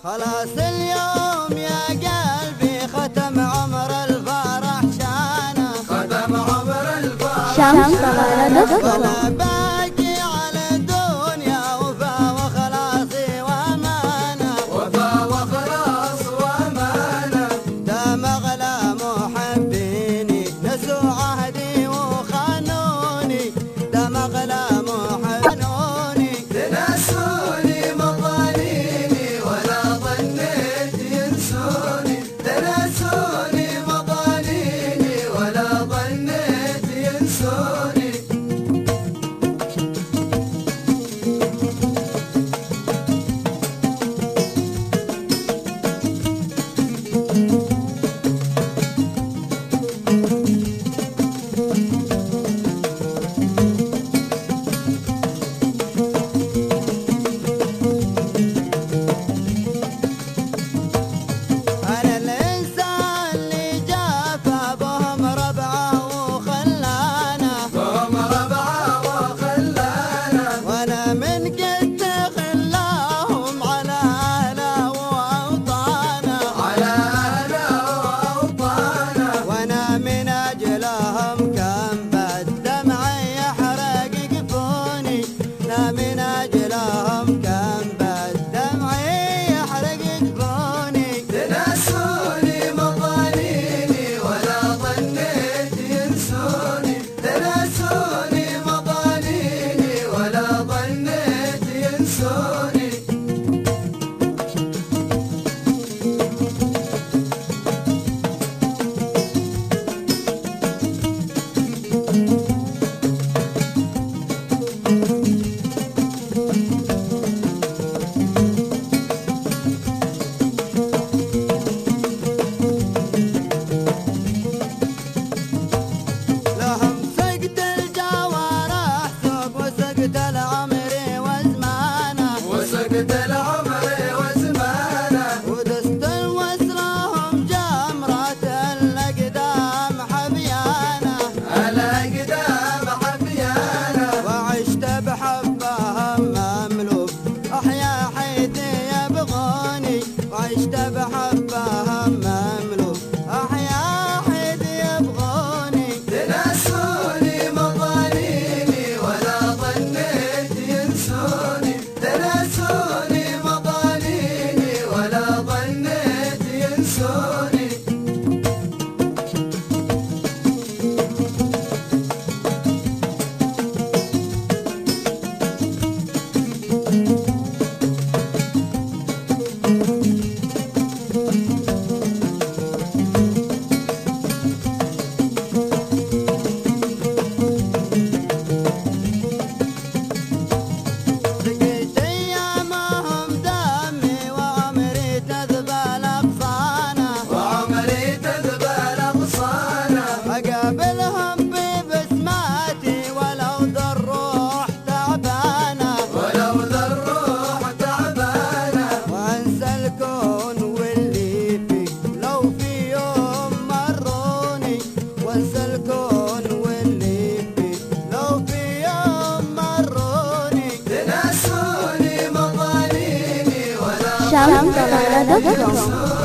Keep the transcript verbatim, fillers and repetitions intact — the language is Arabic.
خلاص اليوم يا قلبي ختم عمر الفرح شانه، ختم عمر الفرح شانه، وانا باقي على الدنيا وفا وخلاصي وامانه، وفا وخلاص وامانه، دام اغلى محبيني نسوا عهدي وخانوني، دام اغلى محبيني تنسوني مظالمي ولا ظنيت ينسوني، تنسوني مظالمي ولا ظنيت ينسوني. من أجلهم كان بالدمع يحرق جفوني، تنسوني مظالمي ولا ظنيت ينسوني، تنسوني مظالمي ولا ظنيت ينسوني. وسقت العمر وزمانه ودست الوسلهم جمرة الأقدام حبيانه، الأقدام حبيانه، وعشت بحبهم مملوك أحيا حيث يبغوني، وعشت بحبهم مملوك أحيا حيث يبغوني، تنسوني مظالمي ولا ظنيت ينسوني، تنسوني مظالمي ولا ظنيت ينسوني. أقابلهم ببسماتي ولو ذا الروح تعبانة، ولو ذا الروح تعبانة، وأنسى الكون واللي فيه لو في يوم مروني، وأنسى الكون واللي فيه لو في يوم مروني، تنسوني مظالمي ولا ظنيت ينسوني.